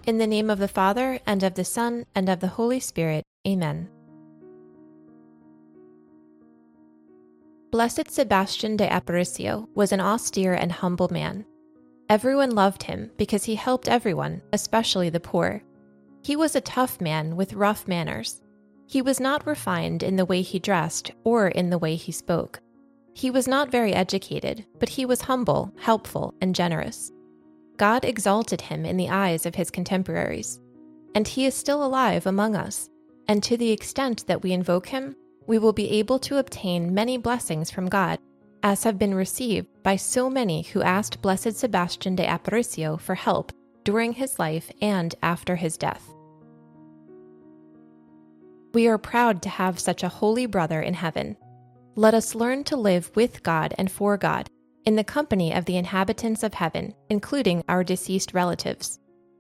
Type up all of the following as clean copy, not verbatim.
In the name of the Father, and of the Son, and of the Holy Spirit. Amen. Blessed Sebastian de Aparicio was an austere and humble man. Everyone loved him because he helped everyone, especially the poor. He was a tough man with rough manners. He was not refined in the way he dressed or in the way he spoke. He was not very educated, but he was humble, helpful, and generous. God exalted him in the eyes of his contemporaries, and he is still alive among us, and to the extent that we invoke him, we will be able to obtain many blessings from God, as have been received by so many who asked Blessed Sebastian de Aparicio for help during his life and after his death. We are proud to have such a holy brother in heaven. Let us learn to live with God and for God, in the company of the inhabitants of heaven, including our deceased relatives.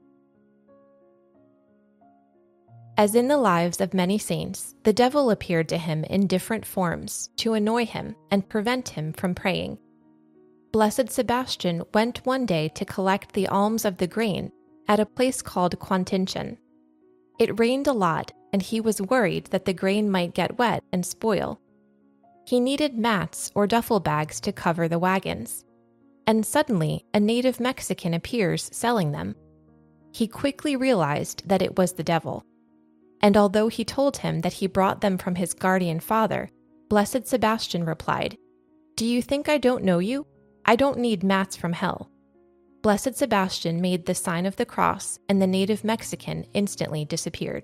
As in the lives of many saints, the devil appeared to him in different forms to annoy him and prevent him from praying. Blessed Sebastian went one day to collect the alms of the grain at a place called Quantincian. It rained a lot, and he was worried that the grain might get wet and spoil. He needed mats or duffel bags to cover the wagons, and suddenly a native Mexican appears selling them. He quickly realized that it was the devil, and although he told him that he brought them from his guardian father, Blessed Sebastian replied, "Do you think I don't know you? I don't need mats from hell." Blessed Sebastian made the sign of the cross, and the native Mexican instantly disappeared.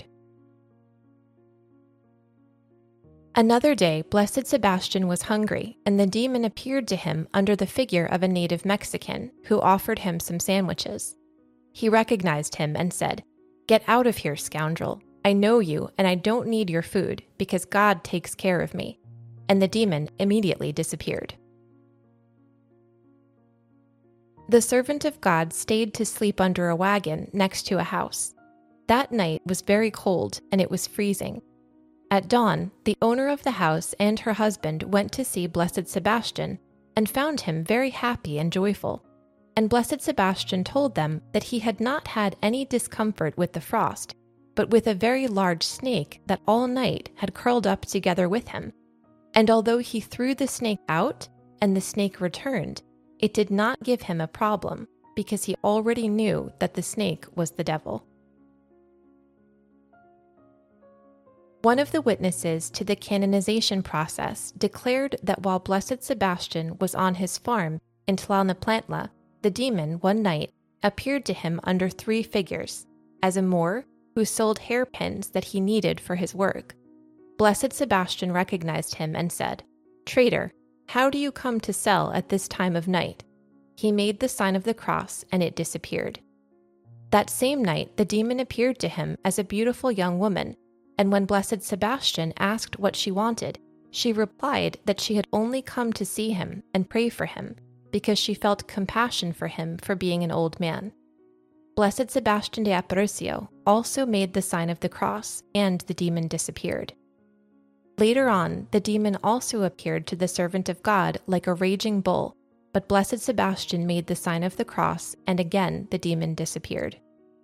Another day, Blessed Sebastian was hungry, and the demon appeared to him under the figure of a native Mexican who offered him some sandwiches. He recognized him and said, "Get out of here, scoundrel. I know you, and I don't need your food, because God takes care of me." And the demon immediately disappeared. The servant of God stayed to sleep under a wagon next to a house. That night was very cold, and it was freezing. At dawn, the owner of the house and her husband went to see Blessed Sebastian and found him very happy and joyful. And Blessed Sebastian told them that he had not had any discomfort with the frost, but with a very large snake that all night had curled up together with him. And although he threw the snake out and the snake returned, it did not give him a problem because he already knew that the snake was the devil. One of the witnesses to the canonization process declared that while Blessed Sebastian was on his farm in Tlalnepantla, the demon one night appeared to him under 3 figures, as a Moor who sold hairpins that he needed for his work. Blessed Sebastian recognized him and said, "Traitor, how do you come to sell at this time of night?" He made the sign of the cross, and it disappeared. That same night, the demon appeared to him as a beautiful young woman, and when Blessed Sebastian asked what she wanted, she replied that she had only come to see him and pray for him, because she felt compassion for him for being an old man. Blessed Sebastian de Aparicio also made the sign of the cross, and the demon disappeared. Later on, the demon also appeared to the servant of God like a raging bull, but Blessed Sebastian made the sign of the cross, and again the demon disappeared.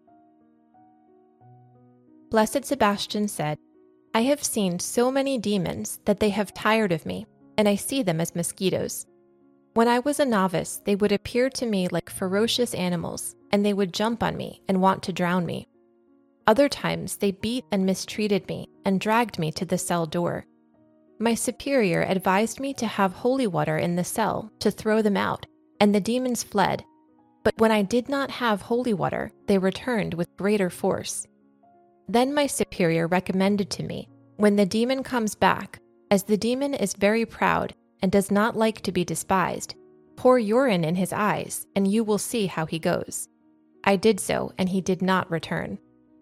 Blessed Sebastian said, "I have seen so many demons that they have tired of me, and I see them as mosquitoes. When I was a novice, they would appear to me like ferocious animals, and they would jump on me and want to drown me. Other times they beat and mistreated me and dragged me to the cell door. My superior advised me to have holy water in the cell to throw them out, and the demons fled. But when I did not have holy water, they returned with greater force. Then my superior recommended to me, when the demon comes back, as the demon is very proud and does not like to be despised, pour urine in his eyes, and you will see how he goes. I did so, and he did not return."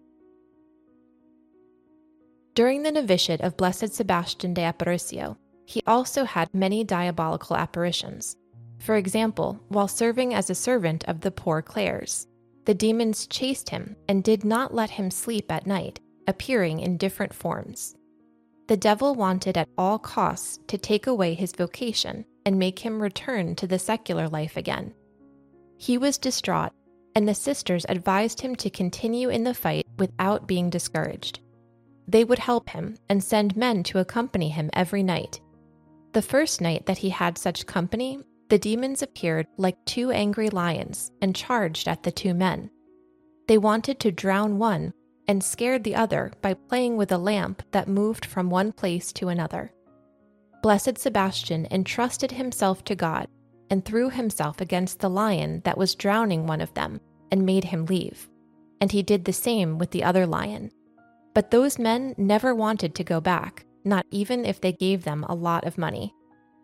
During the novitiate of Blessed Sebastian de Aparicio, he also had many diabolical apparitions. For example, while serving as a servant of the poor Clares, the demons chased him and did not let him sleep at night, appearing in different forms. The devil wanted at all costs to take away his vocation and make him return to the secular life again. He was distraught, and the sisters advised him to continue in the fight without being discouraged. They would help him and send men to accompany him every night. The first night that he had such company, the demons appeared like two angry lions and charged at the two men. They wanted to drown one and scared the other by playing with a lamp that moved from one place to another. Blessed Sebastian entrusted himself to God and threw himself against the lion that was drowning one of them and made him leave. And he did the same with the other lion. But those men never wanted to go back, not even if they gave them a lot of money.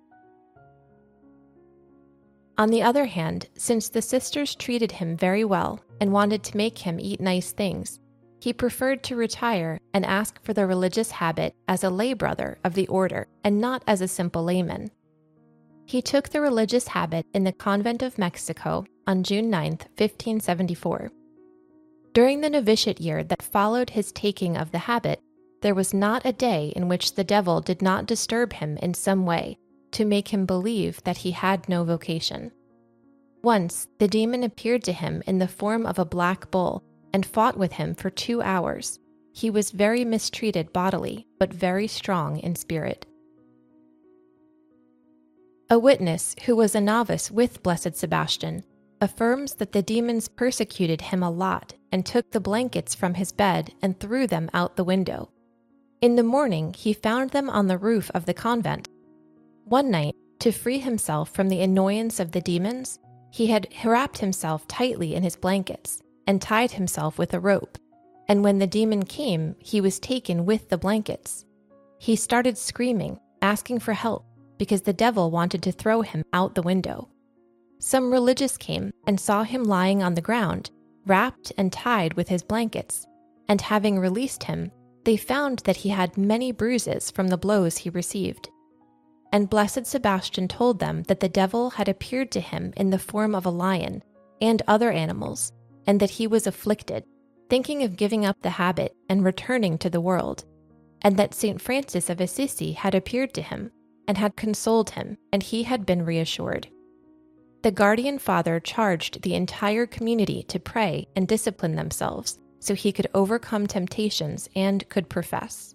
On the other hand, since the sisters treated him very well and wanted to make him eat nice things, he preferred to retire and ask for the religious habit as a lay brother of the order and not as a simple layman. He took the religious habit in the convent of Mexico on June 9, 1574. During the novitiate year that followed his taking of the habit, there was not a day in which the devil did not disturb him in some way to make him believe that he had no vocation. Once, the demon appeared to him in the form of a black bull and fought with him for 2 hours. He was very mistreated bodily, but very strong in spirit. A witness who was a novice with Blessed Sebastian affirms that the demons persecuted him a lot and took the blankets from his bed and threw them out the window. In the morning, he found them on the roof of the convent. One night, to free himself from the annoyance of the demons, he had wrapped himself tightly in his blankets and tied himself with a rope, and when the demon came, he was taken with the blankets. He started screaming, asking for help, because the devil wanted to throw him out the window. Some religious came and saw him lying on the ground, wrapped and tied with his blankets, and having released him, they found that he had many bruises from the blows he received. And Blessed Sebastian told them that the devil had appeared to him in the form of a lion and other animals, and that he was afflicted, thinking of giving up the habit and returning to the world, and that St. Francis of Assisi had appeared to him and had consoled him, and he had been reassured. The guardian father charged the entire community to pray and discipline themselves so he could overcome temptations and could profess.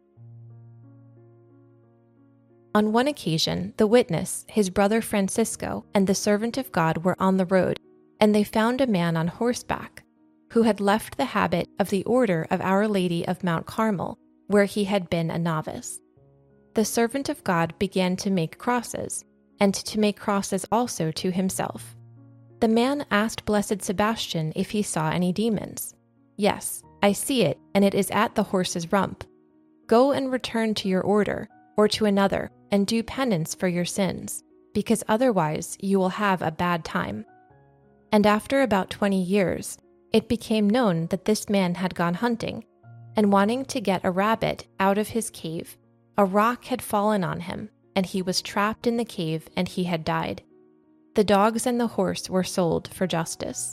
On one occasion, the witness, his brother Francisco, and the servant of God were on the road, and they found a man on horseback who had left the habit of the Order of Our Lady of Mount Carmel, where he had been a novice. The servant of God began to make crosses, and to make crosses also to himself. The man asked Blessed Sebastian if he saw any demons. "Yes, I see it, and it is at the horse's rump. Go and return to your order, or to another, and do penance for your sins, because otherwise you will have a bad time." And after about 20 years, it became known that this man had gone hunting, and wanting to get a rabbit out of his cave, a rock had fallen on him, and he was trapped in the cave, and he had died. The dogs and the horse were sold for justice.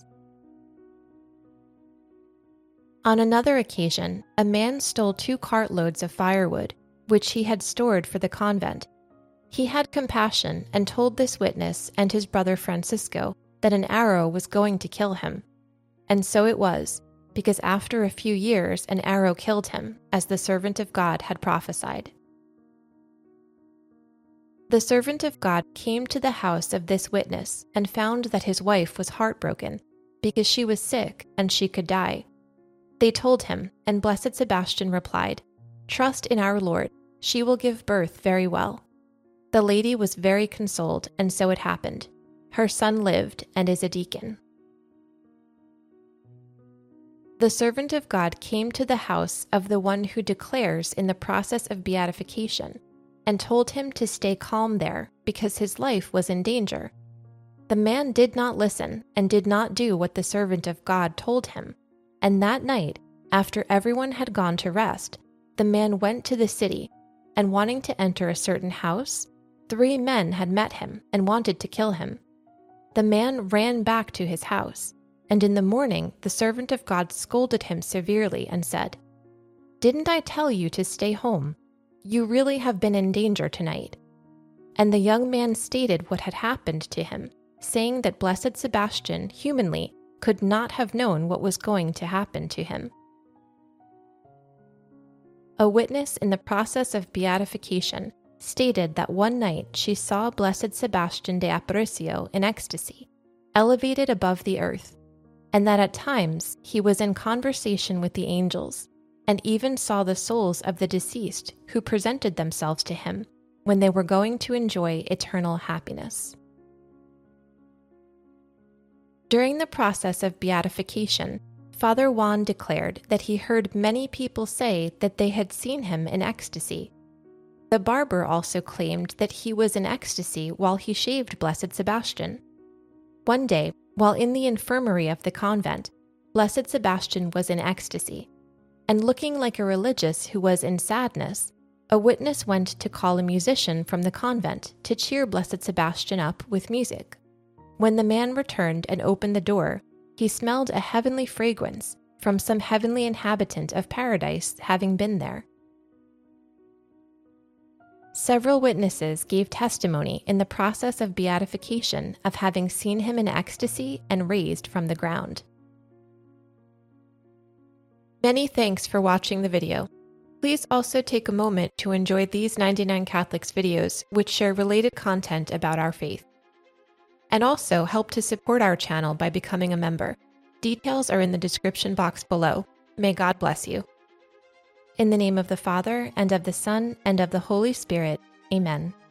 On another occasion, a man stole 2 cartloads of firewood, which he had stored for the convent. He had compassion and told this witness and his brother Francisco that an arrow was going to kill him. And so it was, because after a few years an arrow killed him, as the servant of God had prophesied. The servant of God came to the house of this witness and found that his wife was heartbroken, because she was sick and she could die. They told him, and Blessed Sebastian replied, "Trust in our Lord, she will give birth very well." The lady was very consoled, and so it happened. Her son lived and is a deacon. The servant of God came to the house of the one who declares in the process of beatification, and told him to stay calm there because his life was in danger. The man did not listen and did not do what the servant of God told him, and that night, after everyone had gone to rest, the man went to the city, and wanting to enter a certain house, 3 men had met him and wanted to kill him. The man ran back to his house, and in the morning the servant of God scolded him severely and said, "Didn't I tell you to stay home? You really have been in danger tonight." And the young man stated what had happened to him, saying that Blessed Sebastian, humanly, could not have known what was going to happen to him. A witness in the process of beatification stated that one night she saw Blessed Sebastian de Aparicio in ecstasy, elevated above the earth, and that at times he was in conversation with the angels, and even saw the souls of the deceased who presented themselves to him when they were going to enjoy eternal happiness. During the process of beatification, Father Juan declared that he heard many people say that they had seen him in ecstasy. The barber also claimed that he was in ecstasy while he shaved Blessed Sebastian. One day, while in the infirmary of the convent, Blessed Sebastian was in ecstasy, and looking like a religious who was in sadness, a witness went to call a musician from the convent to cheer Blessed Sebastian up with music. When the man returned and opened the door, he smelled a heavenly fragrance from some heavenly inhabitant of paradise having been there. Several witnesses gave testimony in the process of beatification of having seen him in ecstasy and raised from the ground. Many thanks for watching the video. Please also take a moment to enjoy these 99 Catholics videos which share related content about our faith. And also help to support our channel by becoming a member. Details are in the description box below. May God bless you. In the name of the Father, and of the Son, and of the Holy Spirit. Amen.